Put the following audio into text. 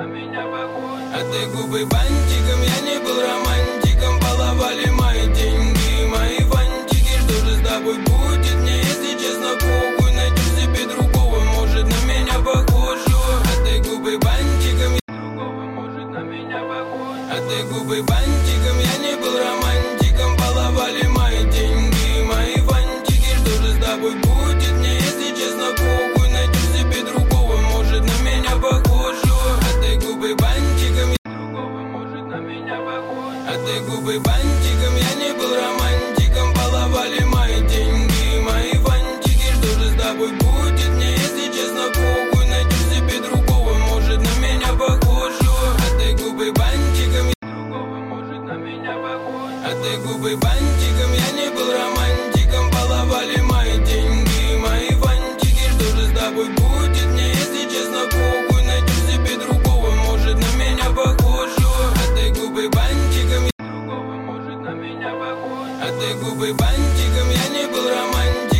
А ты губы бантиком, я не был романтиком. Баловали мои деньги, мои фантики. Что же с тобой будет мне, если честно, похуй? Найдешь себе другого, может, на меня похожего. А ты губы бантиком, другого, может, на меня похож. А ты губы бантиком, я не был романтиком. Баловали мои деньги, мои фантики. Что же с тобой будет мне, если честно, похуй? Найдешь себе другого, может, на меня похожего. А ты губы бантиком, другого, может, на меня похож. А ты губы бантиком, я не был романтиком. Баловали мои деньги, мои фантики. Что же с тобой будет мне, если честно, похуй? Найдешь себе другого, может, на меня похожего. А ты губы бантиком, другого, может, на меня похож. А ты губы бантиком, я не был романтиком. Баловали мои деньги, мои фантики. Что же с тобой будет мне, если честно, похуй? Найдешь себе другого, может, на меня похожего. А ты губы бантиком, другого, может, на меня похож. А ты губы бантиком, я не был романтиком.